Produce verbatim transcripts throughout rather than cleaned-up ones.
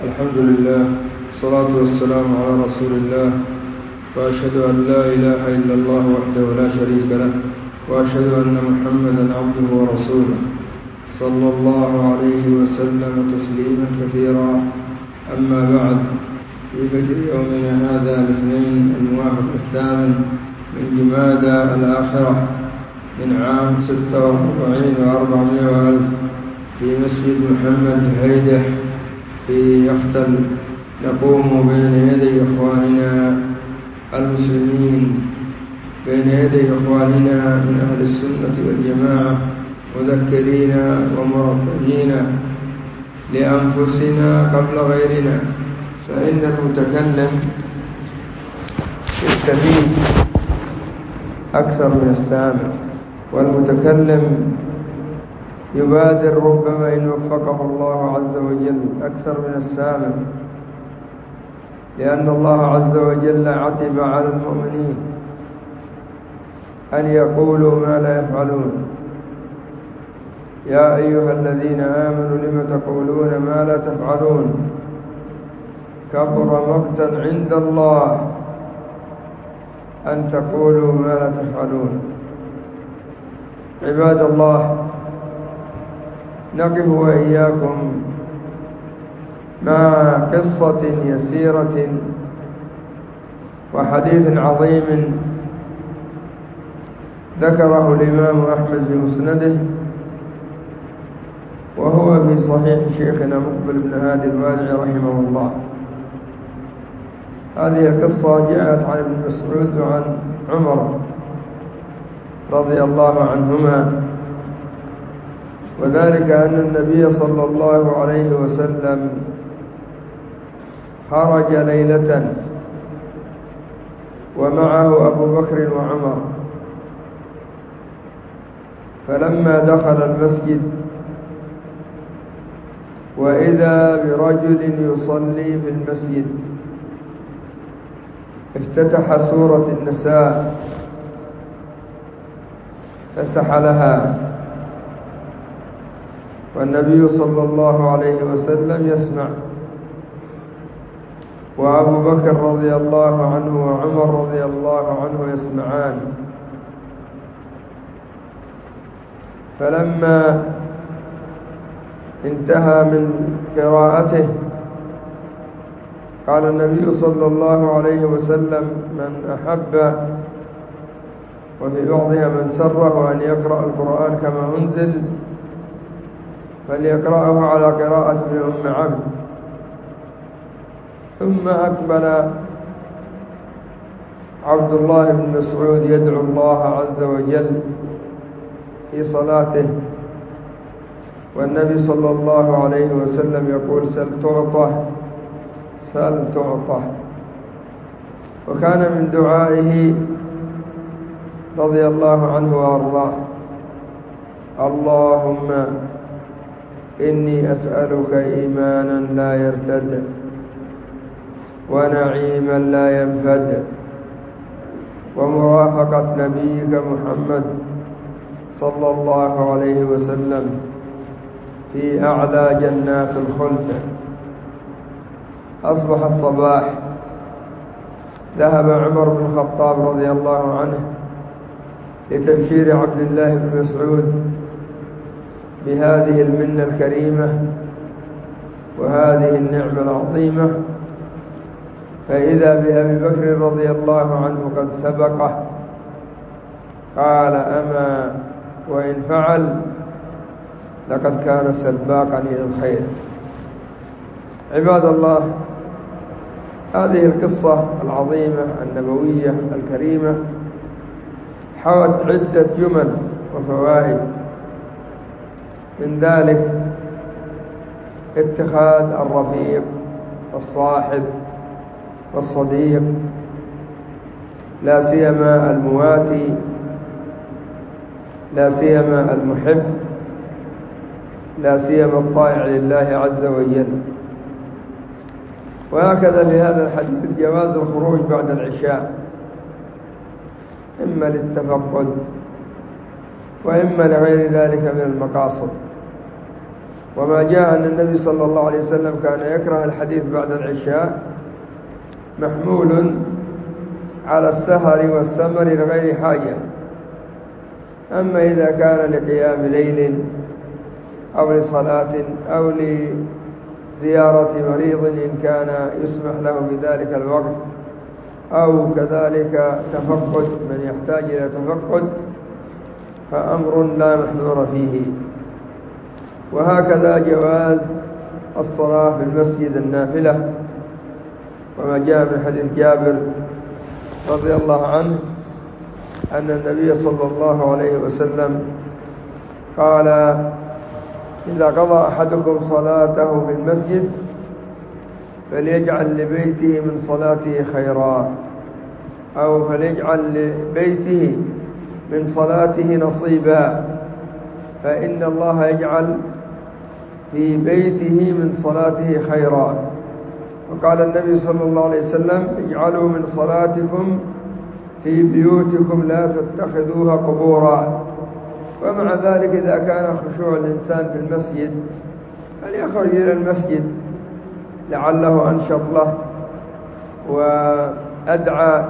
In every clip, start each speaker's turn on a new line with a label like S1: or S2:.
S1: الحمد لله والصلاة والسلام على رسول الله وأشهد أن لا إله إلا الله وحده لا شريك له وأشهد أن محمدا عبده ورسوله صلى الله عليه وسلم تسليما كثيرا. أما بعد، في فجر يومنا هذا الاثنين الموافق الثامن من جمادى الآخرة من عام ستة وأربعين وأربعمائة وألف في مسجد محمد هيدح في يختل نقوم بين يدي إخواننا المسلمين بين يدي إخواننا من أهل السنة والجماعة مذكرين ومربيين لأنفسنا قبل غيرنا، فإن المتكلم يستفيد أكثر من السامع، والمتكلم يبادر ربما إن وفقه الله عز وجل أكثر من السامع، لأن الله عز وجل عتب على المؤمنين أن يقولوا ما لا يفعلون. يا أيها الذين آمنوا لم تقولون ما لا تفعلون كبر مقتا عند الله أن تقولوا ما لا تفعلون. عباد الله، نقف وإياكم مع قصة يسيرة وحديث عظيم ذكره الإمام أحمد في مسنده، وهو في صحيح شيخنا مقبل بن هادي الوادعي رحمه الله. هذه القصة جاءت عن ابن مسعود وعن عمر رضي الله عنهما، وذلك أن النبي صلى الله عليه وسلم خرج ليلة ومعه أبو بكر وعمر، فلما دخل المسجد وإذا برجل يصلي في المسجد افتتح سورة النساء فسحلها، والنبي صلى الله عليه وسلم يسمع، وأبو بكر رضي الله عنه وعمر رضي الله عنه يسمعان. فلما انتهى من قراءته قال النبي صلى الله عليه وسلم: من أحب، وفي بعضها من سره أن يقرأ القرآن كما أنزل فليقرأه على قراءة ابن أم عبد. ثم أقبل عبد الله بن مسعود يدعو الله عز وجل في صلاته، والنبي صلى الله عليه وسلم يقول: سل تعطى سل تعطى. وكان من دعائه رضي الله عنه وأرضاه: اللهم إني أسألك إيمانا لا يرتد ونعيما لا ينفد ومرافقة نبيك محمد صلى الله عليه وسلم في أعلى جنات الخلد. أصبح الصباح، ذهب عمر بن الخطاب رضي الله عنه لتبشير عبد الله بن مسعود بهذه المنة الكريمة وهذه النعمة العظيمة، فإذا بأبي بكر رضي الله عنه قد سبقه، قال: أما وإن فعل لقد كان سباقا إلى الخير. عباد الله، هذه القصة العظيمة النبوية الكريمة حوت عدة جمل وفوائد، من ذلك اتخاذ الرفيق والصاحب والصديق، لا سيما المواتي، لا سيما المحب، لا سيما الطائع لله عز وجل. وهكذا في هذا الحديث جواز الخروج بعد العشاء، إما للتفقد وإما لغير ذلك من المقاصد. وما جاء أن النبي صلى الله عليه وسلم كان يكره الحديث بعد العشاء محمول على السهر والسمر لغير حاجة. أما إذا كان لقيام ليل أو لصلاة أو لزيارة مريض إن كان يسمح له بذلك الوقت، أو كذلك تفقد من يحتاج إلى تفقد، فأمر لا محذور فيه. وهكذا جواز الصلاة في المسجد النافلة، وما جاء من حديث جابر رضي الله عنه أن النبي صلى الله عليه وسلم قال: إذا قضى أحدكم صلاته في المسجد فليجعل لبيته من صلاته خيرا، أو فليجعل لبيته من صلاته نصيبا، فإن الله يجعل في بيته من صلاته خيرا. وقال النبي صلى الله عليه وسلم: اجعلوا من صلاتكم في بيوتكم لا تتخذوها قبورا. ومع ذلك إذا كان خشوع الإنسان في المسجد فليخرج إلى المسجد لعله أنشط له وأدعى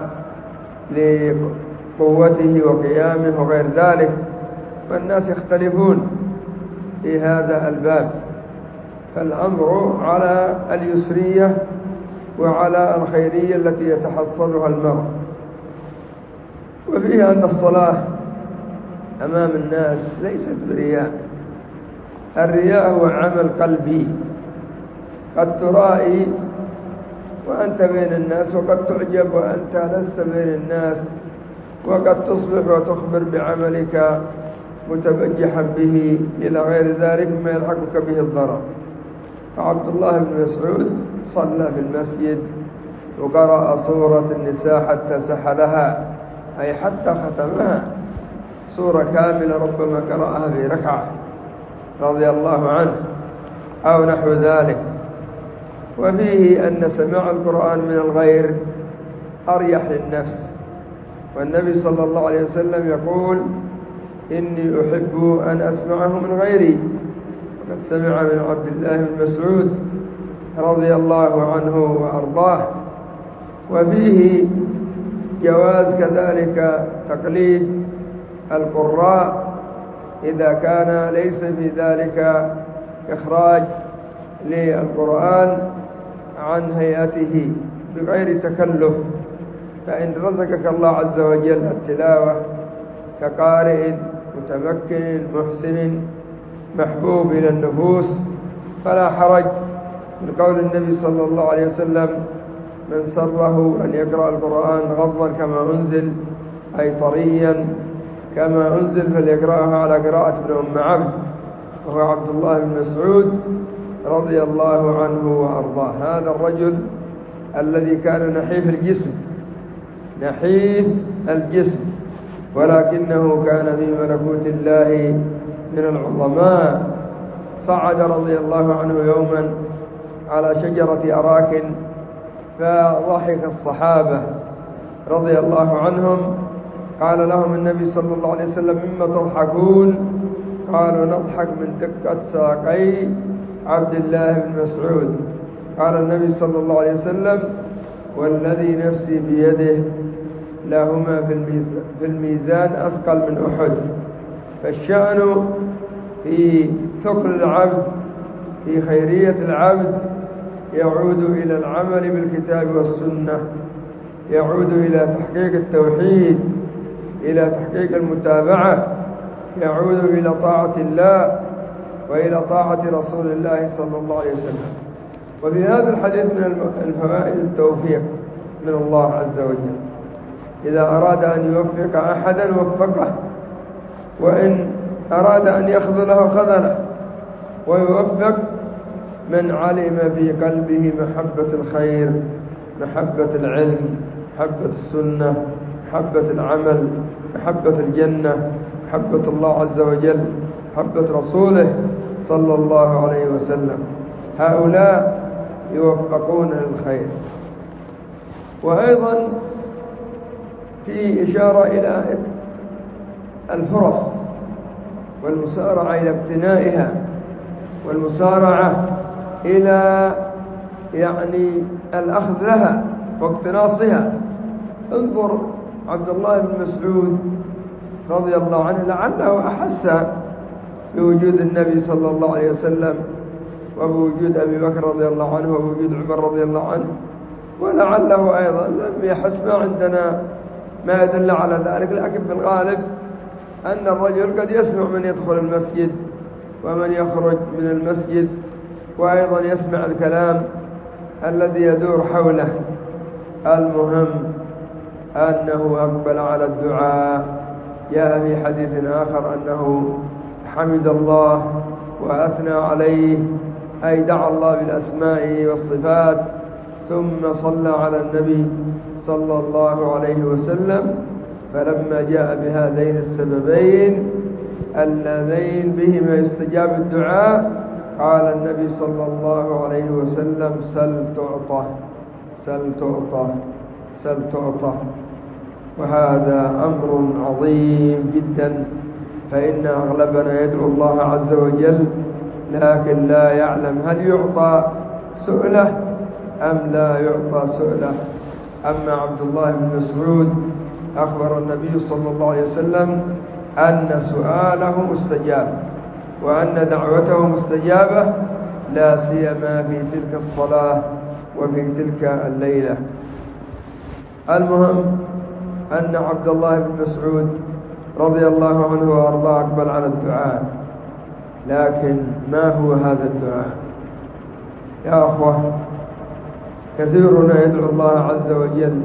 S1: لقوته وقيامه وغير ذلك، والناس يختلفون في هذا الباب. فالأمر على اليسرية وعلى الخيرية التي يتحصلها المرء. وفيها أن الصلاة أمام الناس ليست برياء. الرياء هو عمل قلبي، قد ترائي وأنت بين الناس، وقد تعجب وأنت لست بين الناس، وقد تصبح وتخبر بعملك متبجحا به إلى غير ذلك مما يلحقك به الضرر. فعبد الله بن مسعود صلى في المسجد وقرأ سورة النساء حتى سحلها، أي حتى ختمها، سورة كاملة ربما قرأها في ركعة رضي الله عنه أو نحو ذلك. وفيه أن سماع القرآن من الغير أريح للنفس، والنبي صلى الله عليه وسلم يقول: إني أحب أن أسمعه من غيري. وقد سمع من عبد الله بن مسعود رضي الله عنه وأرضاه. وفيه جواز كذلك تقليد القراء إذا كان ليس في ذلك إخراج للقرآن عن هيئته بغير تكلف. فإن رزقك الله عز وجل التلاوة كقارئ متمكن محسن محبوب إلى النفوس فلا حرج، من قول النبي صلى الله عليه وسلم: من سره أن يقرأ القرآن غضا كما أنزل، أي طريا كما أنزل، فليقرأها على قراءة ابن أم عبد، وهو عبد الله بن مسعود رضي الله عنه وأرضاه. هذا الرجل الذي كان نحيف الجسم نحيف الجسم ولكنه كان في ملكوت الله من العظماء. صعد رضي الله عنه يوما على شجرة أراك فضحك الصحابة رضي الله عنهم. قال لهم النبي صلى الله عليه وسلم: مما تضحكون؟ قالوا: نضحك من دقة ساقي عبد الله بن مسعود. قال النبي صلى الله عليه وسلم: والذي نفسي بيده لهما في الميزان أثقل من أحد. فالشأن في ثقل العبد، في خيرية العبد، يعود إلى العمل بالكتاب والسنة، يعود إلى تحقيق التوحيد، إلى تحقيق المتابعة، يعود إلى طاعة الله وإلى طاعة رسول الله صلى الله عليه وسلم. وفي هذا الحديث من الفوائد التوفيق من الله عز وجل. إذا أراد أن يوفق أحدا وفقه، وإن أراد أن يخذله خذله، ويوفق من علم في قلبه محبة الخير، محبة العلم، محبة السنة، محبة العمل، محبة الجنة، محبة الله عز وجل، محبة رسوله صلى الله عليه وسلم. هؤلاء يوفقون للخير. وأيضا في إشارة إلى الفرص والمسارعة إلى اقتنائها،
S2: والمسارعة إلى يعني الأخذ لها واقتناصها. انظر عبد الله بن مسعود رضي الله عنه لعله أحس بوجود النبي صلى الله عليه وسلم وبوجود أبي بكر رضي الله عنه وبوجود عمر رضي الله عنه، ولعله أيضا لم يحس. ما عندنا ما يدل على ذلك، لكن في الغالب أن الرجل قد يسمع من يدخل المسجد ومن يخرج من المسجد، وأيضا يسمع الكلام الذي يدور حوله. المهم أنه أقبل على الدعاء. جاء في حديث آخر أنه حمد الله وأثنى عليه، أي دعا الله بالأسماء والصفات، ثم صلى على النبي صلى الله عليه وسلم. فلما جاء بهذين السببين اللذين بهما يستجاب الدعاء قال النبي صلى الله عليه وسلم: سل تعطى سل تعطى سل تعطى. وهذا أمر عظيم جدا، فإن أغلبنا يدعو الله عز وجل لكن لا يعلم هل يعطى سؤله أم لا يعطى سؤله. أما عبد الله بن مسعود أخبر النبي صلى الله عليه وسلم أن سؤاله مستجاب وأن دعوته مستجابة، لا سيما في تلك الصلاة وفي تلك الليلة. المهم أن عبد الله بن مسعود رضي الله عنه وأرضاه أقبل على الدعاء. لكن ما هو هذا الدعاء يا أخوة؟ كثيرنا يدعو الله عز وجل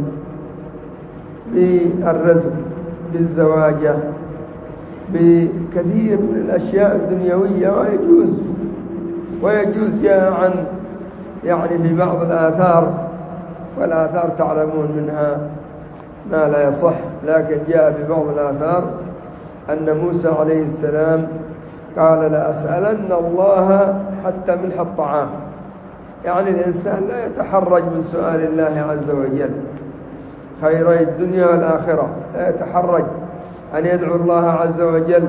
S2: بالرزق، بالزواج، بكثير من الأشياء الدنيوية، ويجوز ويجوز جاء عن يعني في بعض الآثار، والآثار تعلمون منها ما لا يصح، لكن جاء في بعض الآثار أن موسى عليه السلام قال: لأسألن الله حتى ملح الطعام. يعني الإنسان لا يتحرج من سؤال الله عز وجل خيري الدنيا والآخرة، لا يتحرج أن يدعو الله عز وجل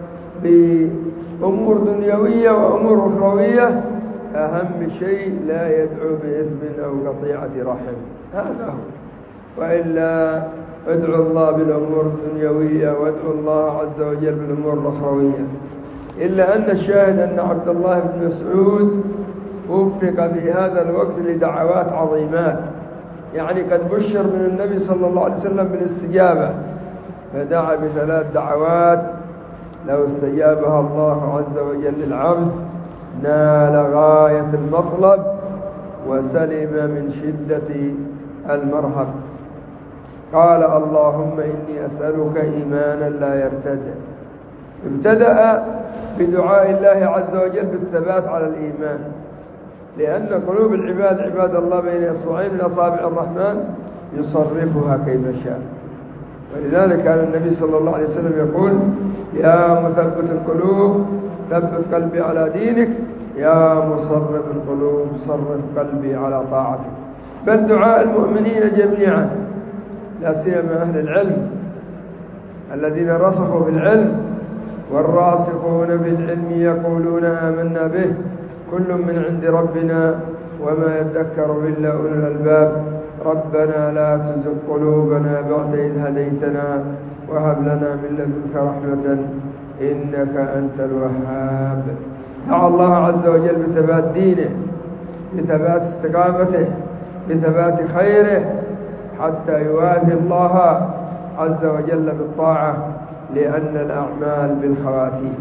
S2: بأمور دنيوية وأمور أخروية. أهم شيء لا يدعو بإثم أو قطيعة رحم، هذا هو. وإلا ادعو الله بالأمور الدنيوية وادعو الله عز وجل بالأمور الأخروية. إلا أن الشاهد أن عبد الله بن مسعود وفق في هذا الوقت لدعوات عظيمات، يعني قد بشر من النبي صلى الله عليه وسلم بالاستجابة، فدعا بثلاث دعوات لو استجابها الله عز وجل للعبد نال غاية المطلب وسلم من شدة المرهب. قال: اللهم إني أسألك إيمانا لا يرتد. ابتدأ بدعاء الله عز وجل بالثبات على الإيمان، لأن قلوب العباد عباد الله بين إصبعين من أصابع الرحمن يصرفها كيف شاء. ولذلك كان النبي صلى الله عليه وسلم يقول: يا مثبت القلوب ثبت قلبي على دينك، يا مصرف القلوب صرف قلبي على طاعتك. بل دعاء المؤمنين جميعا، لا سيما أهل العلم الذين رسخوا في العلم، والراسخون في العلم يقولون آمنا به كل من عند ربنا وما يذكر إلا أولو الألباب. ربنا لا تزغ قلوبنا بعد إذ هديتنا وهب لنا من لدنك رحمة إنك أنت الوهاب. دعا الله عز وجل بثبات دينه، بثبات استقامته، بثبات خيره، حتى يوافي الله عز وجل بالطاعة، لأن الأعمال بالخواتيم.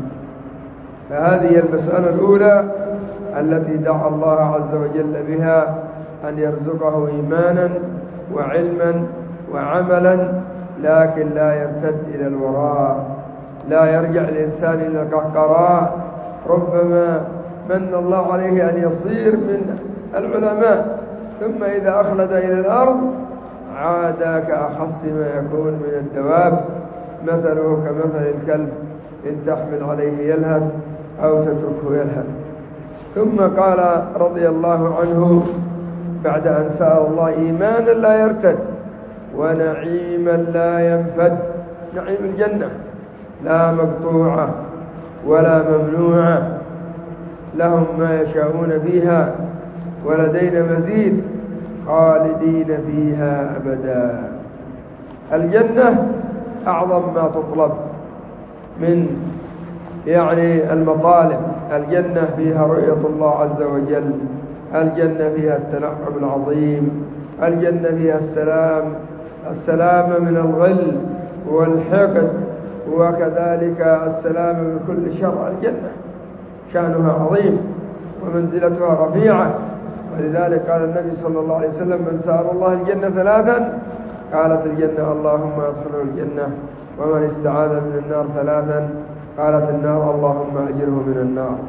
S2: فهذه المسألة الأولى التي دعا الله عز وجل بها، أن يرزقه إيمانا وعلما وعملا، لكن لا يرتد إلى الوراء، لا يرجع الإنسان إلى القهقراء. ربما من الله عليه أن يصير من العلماء، ثم إذا أخلد إلى الأرض عاد كأخص ما يكون من الدواب، مثله كمثل الكلب إن تحمل عليه يلهث أو تتركه يلهث. ثم قال رضي الله عنه بعد أن سأل الله إيمانا لا يرتد ونعيما لا ينفد، نعيم الجنة لا مقطوعة ولا ممنوعة، لهم ما يشاءون فيها ولدينا مزيد خالدين فيها أبدا. الجنة أعظم ما تطلب من يعني المطالب. الجنة فيها رؤية الله عز وجل، الجنة فيها التنعم العظيم، الجنة فيها السلام السلام من الغل والحقد، وكذلك السلام من كل شر. الجنة شأنها عظيم ومنزلتها رفيعة، ولذلك قال النبي صلى الله عليه وسلم: من سأل الله الجنة ثلاثا قالت الجنة اللهم ادخله الجنة، ومن استعاذ من النار ثلاثا قالت النار اللهم أجره من النار.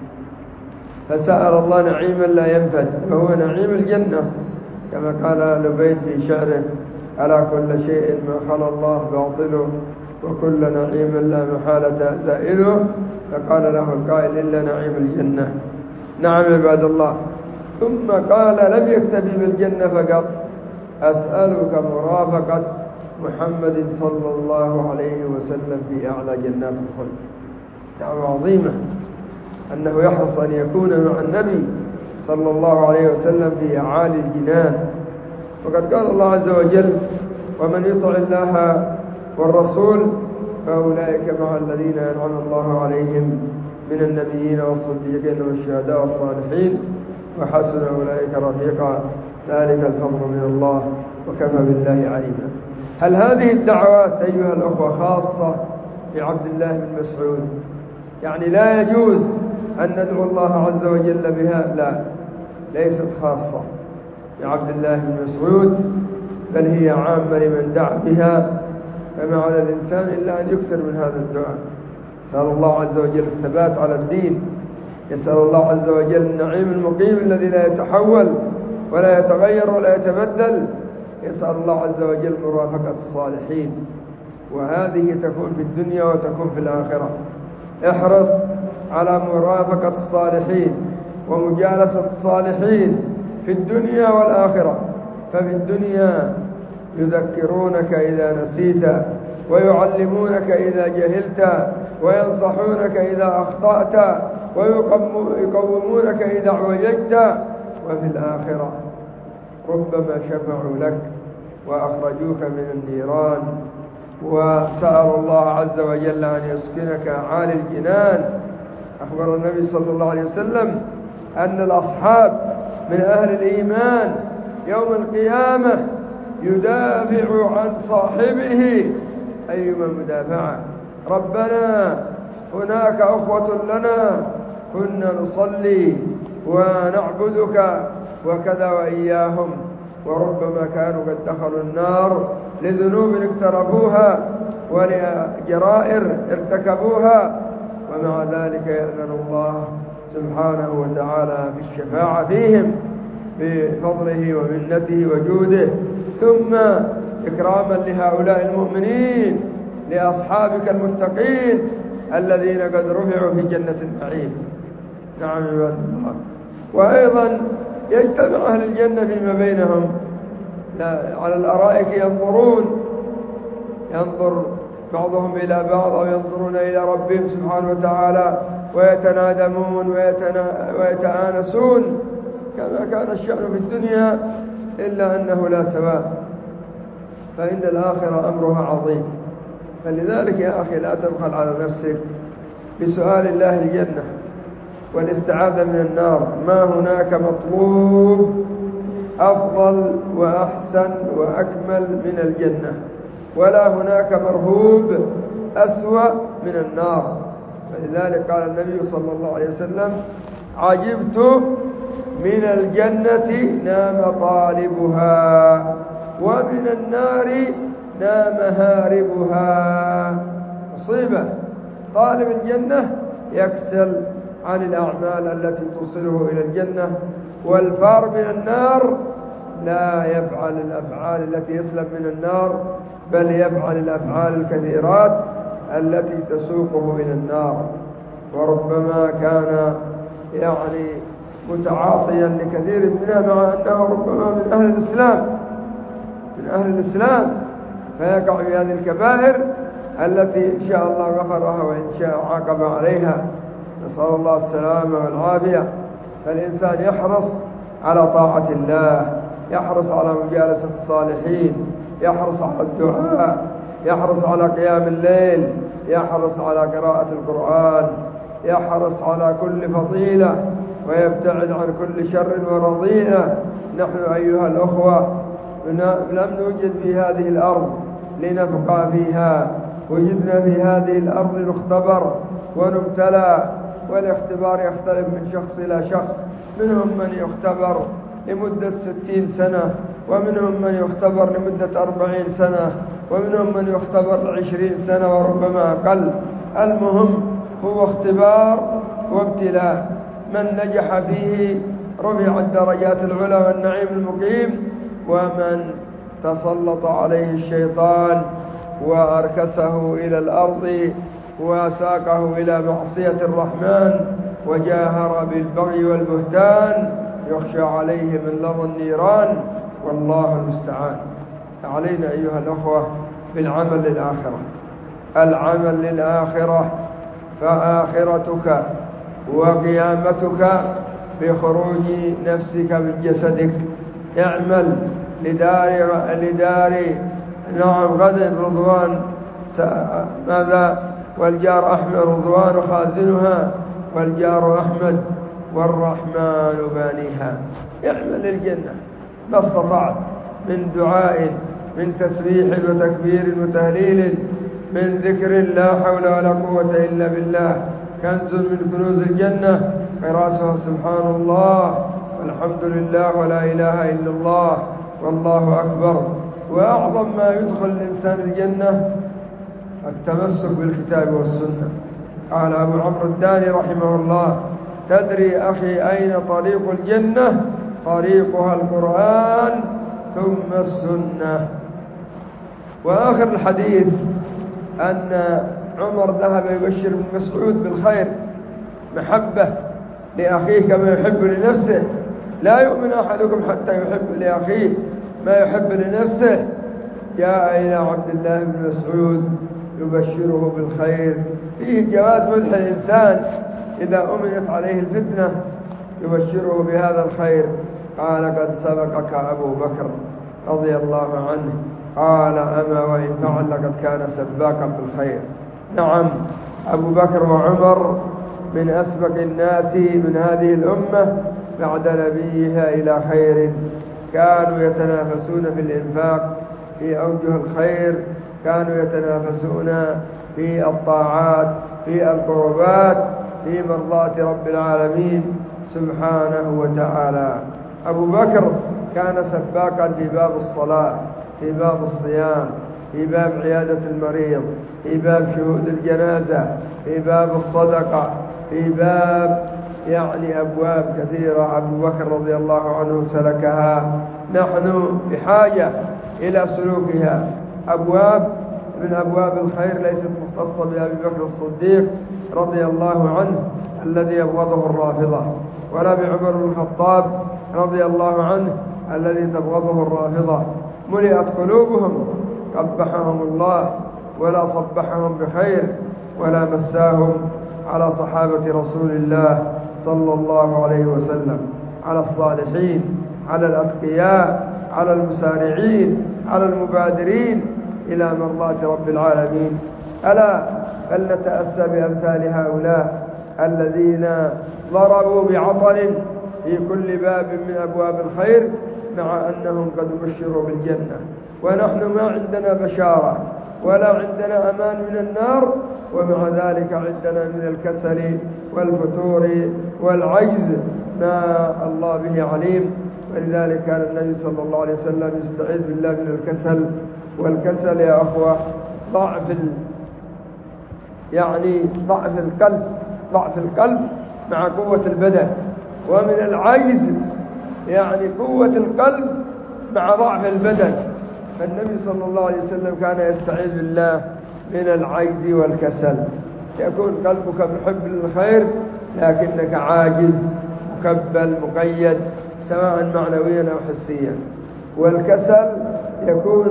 S2: فسأل الله نعيما لا ينفد، وهو نعيم الجنة، كما قال لبيد في شعره: على كل شيء ما خلا الله باطله، وكل نعيم لا محالة زائله. فقال له القائل: إلا نعيم الجنة. نعم عباد الله. ثم قال: لم يكتفي بالجنة فقط، أسألك مرافقة محمد صلى الله عليه وسلم في أعلى جنات الخلد. دعوة عظيمة أنه يحرص أن يكون مع النبي صلى الله عليه وسلم في أعالي الجنان. وقد قال الله عز وجل: ومن يطع الله والرسول فأولئك مع الذين أنعم الله عليهم من النبيين والصديقين والشهداء والصالحين وحسن أولئك رفيقا، ذلك الفضل من الله وكفى بالله عليما. هل هذه الدعوات أيها الأخوة خاصة بعبد الله بن مسعود؟ يعني لا يجوز أن ندعو الله عز وجل بها؟ لا، ليست خاصة بعبد الله بن مسعود، بل هي عامة لمن دعا بها. فما على الإنسان إلا أن يكثر من هذا الدعاء. يسأل الله عز وجل الثبات على الدين، يسأل الله عز وجل النعيم المقيم الذي لا يتحول ولا يتغير ولا يتبدل، يسأل الله عز وجل مرافقة الصالحين، وهذه تكون في الدنيا وتكون في الآخرة. احرص على مرافقة الصالحين ومجالسة الصالحين في الدنيا والآخرة. ففي الدنيا يذكرونك إذا نسيت، ويعلمونك إذا جهلت، وينصحونك إذا أخطأت، ويقومونك إذا اعوججت. وفي الآخرة ربما شفعوا لك وأخرجوك من النيران، وسأل الله عز وجل أن يسكنك أعالي الجنان. أخبر النبي صلى الله عليه وسلم أن الأصحاب من أهل الإيمان يوم القيامة يدافع عن صاحبه أيما مدافعة: ربنا هناك أخوة لنا كنا نصلي ونعبدك وكذا وإياهم، وربما كانوا قد دخلوا النار لذنوب اقترفوها ولجرائر ارتكبوها، ومع ذلك يأذن الله سبحانه وتعالى في الشفاعة فيهم بفضله ومنته وجوده. ثم إكراما لهؤلاء المؤمنين لأصحابك المتقين الذين قد رفعوا في جنة النعيم. نعم عباد الله. وأيضا يجتمع أهل الجنة فيما بينهم على الأرائك ينظرون، ينظر بعضهم إلى بعض أو ينظرون إلى ربهم سبحانه وتعالى ويتنادمون ويتآنسون كما كان الشأن في الدنيا، إلا أنه لا سواء، فإن الآخرة أمرها عظيم. فلذلك يا أخي لا تبخل على نفسك بسؤال الله الجنة والاستعاذة من النار. ما هناك مطلوب أفضل وأحسن وأكمل من الجنة، ولا هناك مرهوب أسوأ من النار. فلذلك قال النبي صلى الله عليه وسلم: عجبت من الجنة نام طالبها، ومن النار نام هاربها. مصيبة. طالب الجنة يكسل عن الأعمال التي توصله إلى الجنة، والفار من النار لا يفعل الأفعال التي يسلم من النار، بل يفعل الأفعال الكثيرات التي تسوقه إلى النار. وربما كان يعني متعاطيا لكثير منها، مع أنه ربما من أهل الإسلام من أهل الإسلام فيقع في هذه الكبائر التي إن شاء الله غفرها وإن شاء عاقب عليها. نسأل الله السلامة والعافية. فالإنسان يحرص على طاعة الله، يحرص على مجالسة الصالحين، يحرص على الدعاء، يحرص على قيام الليل، يحرص على قراءة القرآن، يحرص على كل فضيلة، ويبتعد عن كل شر ورضيئة. نحن أيها الأخوة لم نوجد في هذه الأرض لنبقى فيها، وجدنا في هذه الأرض نختبر ونبتلى، والاختبار يختلف من شخص إلى شخص. منهم من يختبر لمدة ستين سنة، ومنهم من يختبر لمدة أربعين سنة، ومنهم من يختبر لعشرين سنة وربما أقل. المهم هو اختبار وابتلاء، من نجح فيه رفع الدرجات العلى والنعيم المقيم، ومن تسلط عليه الشيطان وأركسه إلى الأرض وساقه إلى معصية الرحمن وجاهر بالبغي والبهتان يخشى عليه من لظى النيران، والله المستعان. علينا أيها الأخوة بالعمل للآخرة، العمل للآخرة، فآخرتك وقيامتك بخروج نفسك من جسدك. اعمل لدار لدار نعم غد رضوان ماذا والجار أحمد رضوان خازنها، والجار أحمد والرحمن بانيها. اعمل للجنة ما استطعت من دعاء، من تسبيح وتكبير وتهليل، من ذكر لا حول ولا قوة إلا بالله. كنز من كنوز الجنة قراسها سبحان الله والحمد لله ولا إله إلا الله والله أكبر. وأعظم ما يدخل الإنسان الجنة التمسك بالكتاب والسنة. قال أبو عمرو الداني رحمه الله: تدري أخي أين طريق الجنة؟ طريقها القرآن ثم السنة. وآخر الحديث أن عمر ذهب يبشر ابن مسعود بالخير محبة لأخيه كما يحب لنفسه. لا يؤمن أحدكم حتى يحب لأخيه ما يحب لنفسه. جاء إلى عبد الله بن مسعود يبشره بالخير، فيه جواز مدح الإنسان إذا أمنت عليه الفتنة، يبشره بهذا الخير. قال: قد سبقك أبو بكر رضي الله عنه. قال: أما وإن فعل لقد كان سباقا بالخير. نعم، أبو بكر وعمر من أسبق الناس من هذه الأمة بعد نبيها إلى خير. كانوا يتنافسون في الإنفاق في أوجه الخير، كانوا يتنافسون في الطاعات، في القربات، في مرضاة رب العالمين سبحانه وتعالى. أبو بكر كان سباقا في باب الصلاة، في باب الصيام، في باب عيادة المريض، في باب شهود الجنازة، في باب الصدقة، في باب يعني أبواب كثيرة أبو بكر رضي الله عنه سلكها. نحن بحاجة إلى سلوكها. أبواب من أبواب الخير ليست مختصة بأبي بكر الصديق رضي الله عنه الذي يبغضه الرافضة، ولا بعمر بن الخطاب رضي الله عنه الذي تبغضه الرافضة. ملئت قلوبهم قبحهم الله ولا صبحهم بخير ولا مساهم على صحابة رسول الله صلى الله عليه وسلم، على الصالحين، على الأتقياء، على المسارعين، على المبادرين إلى مرضاة رب العالمين. ألا فلنتأسى بأمثال هؤلاء الذين ضربوا بعطل في كل باب من أبواب الخير، مع أنهم قد بشروا بالجنة، ونحن ما عندنا بشارة ولا عندنا أمان من النار، ومع ذلك عندنا من الكسل والفتور والعجز ما الله به عليم. ولذلك كان النبي صلى الله عليه وسلم يستعيذ بالله من الكسل. والكسل يا أخوة ضعف ال... يعني ضعف القلب، ضعف القلب مع قوة البدن، ومن العجز يعني قوة القلب مع ضعف البدن. فالنبي صلى الله عليه وسلم كان يستعيذ بالله من العجز والكسل. يكون قلبك محب للخير لكنك عاجز مكبل مقيد سواء معنويا أو حسيا. والكسل يكون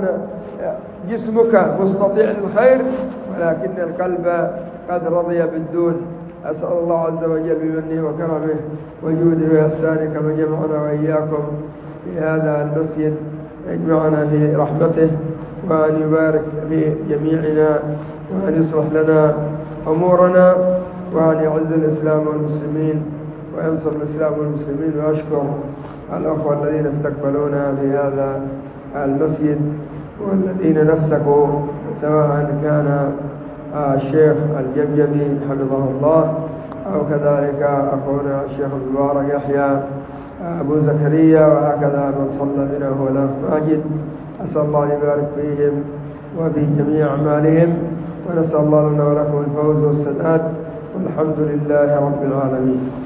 S2: جسمك مستطيع للخير ولكن القلب قد رضي بالدون. أسأل الله عز وجل بمنه وكرمه وجوده وإحسانه كما جمعنا وإياكم في هذا المسجد يجمعنا في رحمته، وأن يبارك في جميعنا، وأن يصلح لنا أمورنا، وأن يعز الإسلام والمسلمين وينصر الإسلام والمسلمين. وأشكر الأخوة الذين استقبلونا في هذا المسجد والذين نسكوا، سواء كان الشيخ الجمجمي حفظه الله أو كذلك أخونا الشيخ المبارك يحيى أبو زكريا، وهكذا من صلى بنا هو الأخ ماجد. أسأل الله يبارك فيهم وفي جميع أعمالهم، ونسأل الله لنا ولكم الفوز والسداد، والحمد لله رب العالمين.